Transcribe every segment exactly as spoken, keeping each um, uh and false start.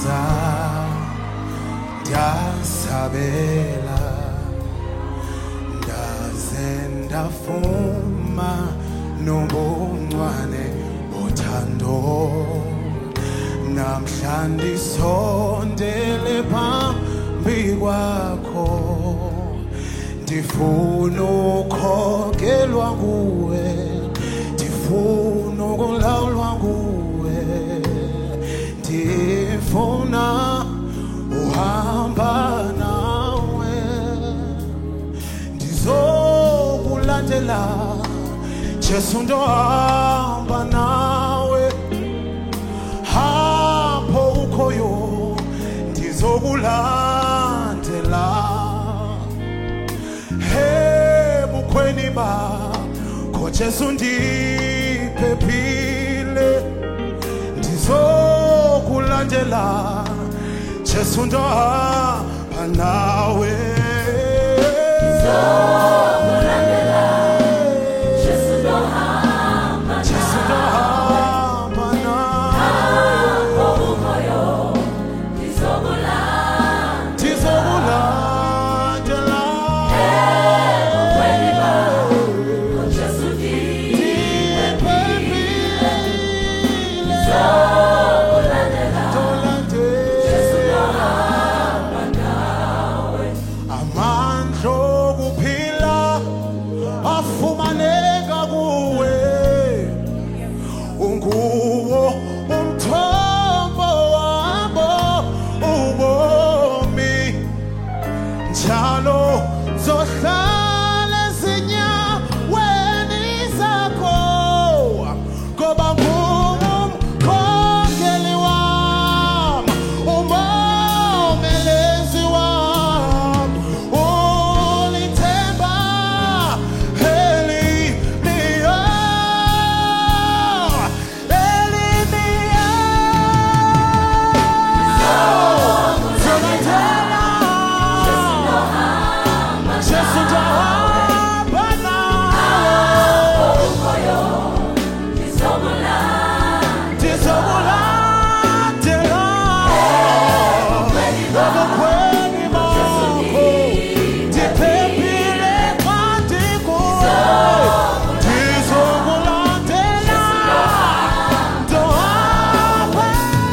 ndiza ndiyasabela ndaze ndafuma nobuncwane bothando namhlanje sondele phambi kwakho ndifuna ukukhokelwa nguwe ndifuna ukulawulwa nguwe ndifuna uhamba nawe ndizokulandela Jesu ndohamba nawe hapo ukhoyo ndizokulandela he bukhweni bakho Jesu ndiphephile ndizokulandela Jesu ndohamba nawe ndizokulandela Jesu ndohamba Jesu ndohamba nawe hapo ukhoyo ndizokulandela ndizokulandela bukhweni bakho Jesu ndiphephile ndizokulandela Jesu ndohamba nawe amandla okuphila afumaneka kuwe unguwo umthombo wabo ubomi njalo zohlala ezinyaweni zakho ngoba ngumkhokeli wami umomelezi wami ulithemba elimiyo elimiyo zolandela Jesu ndohamba nawe ukhoyo ndizokulandela ndizokulandela ebukhweni bakho ndiphephile xa ndikuwe ndizokulandela ndohamba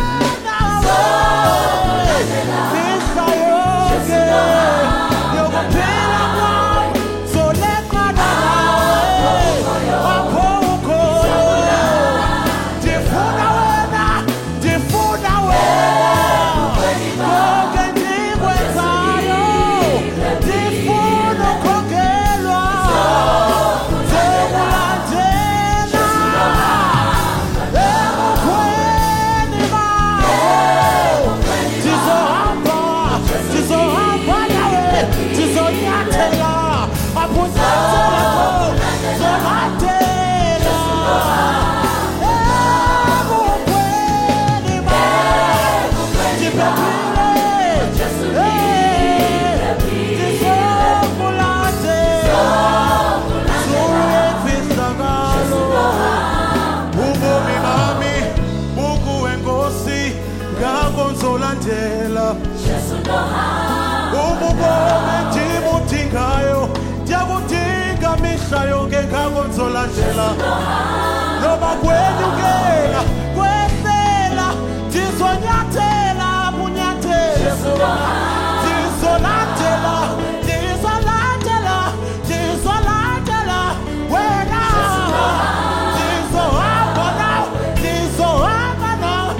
nawe mihla yonke yokuphila kwam zoleka nawe apho ukhoyo ndifuna wena ndifuna wena konke ndikwenzayo ndifuna ukhokelwa ndikulandela ebukhweni bakho ndizohamba ndizohamba nawe ndizonyathela apho unyathela khona ndizolandela ebukhweni bakho ndiphephile ndizokulandela zuyefihlakalo ubomi bami bukuwe Nkosi ngako ndizolandela Jesu ndohamba ububomi ndibudingayo ndiyakudinga mihla yonke ngako ndizolandela noba kwenyukela kwehlela ndizonyathela bunyathelo ndizolandela ndizolandela ndizolandela wena ndizohamba nawe ndizohamba nawe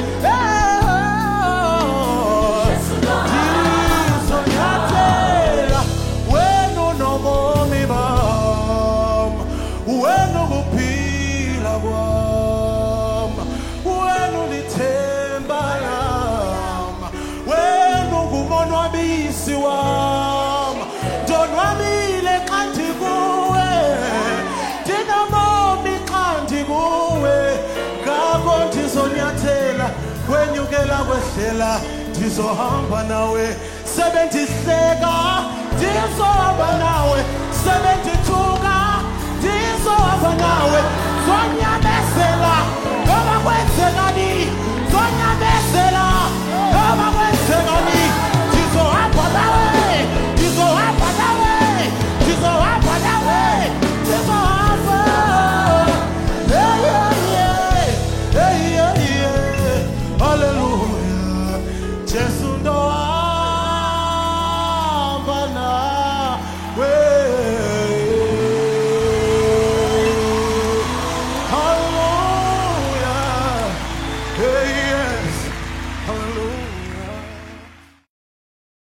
ndizonyathela wena unobomi bam wena ukuphila kwam wena ulithemba lam wena ungumonwabisi wam ndonwabile xa ndikuwe ndinobomi xa ndikuwe ngako ndizonyathela kwenyukela kwehlela ndizohamba nawe sebendihleka ndizohamba nawe